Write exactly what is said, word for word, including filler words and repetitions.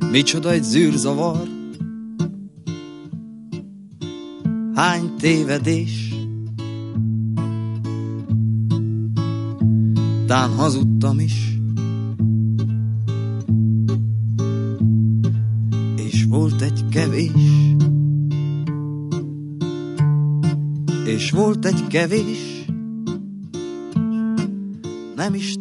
Micsoda egy zűrzavar, hány tévedés, tán hazudtam is, és volt egy kevés, és volt egy kevés, nem is